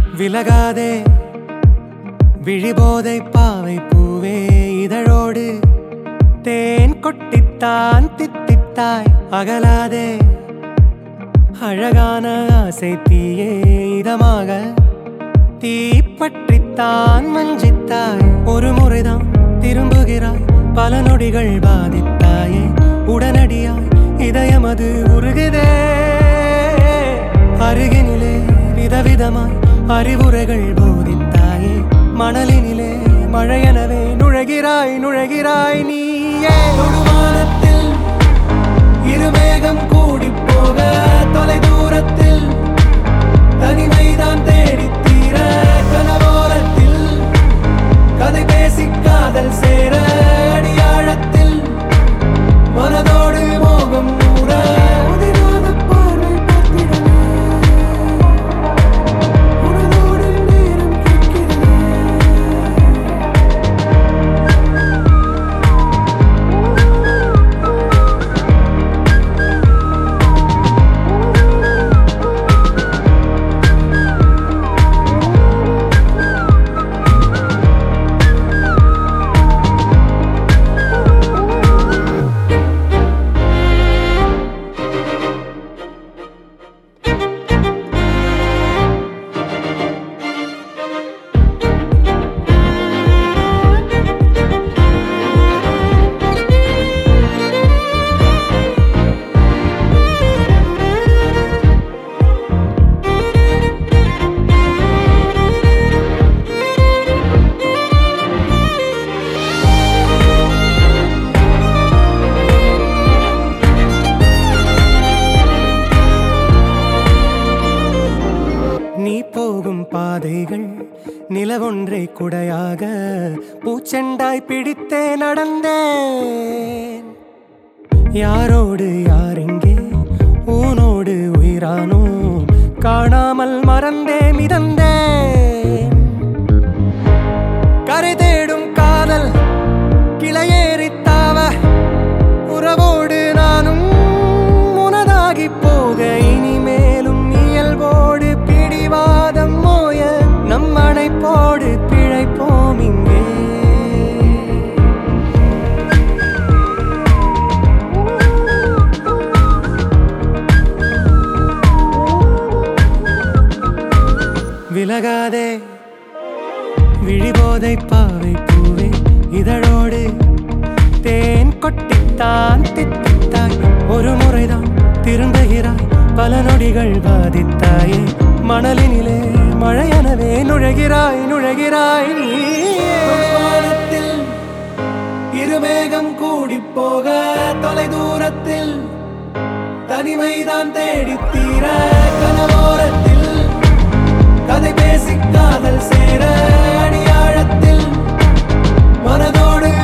விலகாதே விழிபோதை பாவை பூவே இதழோடு தேன் கொட்டித்தான் தித்தித்தாய் அகலாதே அழகான ஆசை தீயே இதமாக தீப்பற்றித்தான் மஞ்சித்தாய் ஒரு முறைதான் திரும்புகிறாய் பல நொடிகள் பாதித்தாயே உடனடியாய் இதயமது உருகுதே அருகினிலே விதவிதமாய் அறிவுரைகள் போதித்தாயே மணலினிலே மழையெனவே நுழைகிறாய் நுழைகிறாய் நீயே தொடுவானத்தில் இருமேகம் கூடிப் போக தொலை தூரத்தில் தனிமைதான் தேடித் தீர கனவோரத்தில் கதை பேசி காதல் சேர அடியாழத்தில் மனதோடு மோகம் நூற உதிராத பார்வை பார்த்திடவே உனதோடு நேரம் கேட்கிறதே நீ போகும் பாதைகள் நிலவொன்றை குடையாக பூச்செண்டாய் பிடித்தே நடந்தேன் யாரோடு யாரெங்கே ஊனோடு உயிரானோ காணாமல் மறந்தே மிதந்தேன் கரை தேடும் காதல் கிளையேறித்தாவ உறவோடு நானும் உனதாகி போக இனிமேலும் இயல்போடு பிடிவாதம் மோய நம் அணைப்போடு பிழைப்போம் இங்கே விலகாதே விழிபோதை பாவை பூவே இதழோடு தேன் கொட்டித்தான் தித்தித்தாய் ஒரு முறைதான் திரும்புகிறாய் பல நொடிகள் பாதித்தாயே மணலினிலே மழையெனவே நுழைகிறாய் நுழைகிறாய் வானத்தில் இருமேகம் கூடிப் போக தொலை தூரத்தில் தனிமைதான் தேடித் தீர கனவோரத்தில் கதை பேசி காதல் சேர அடியாழத்தில் மனதோடு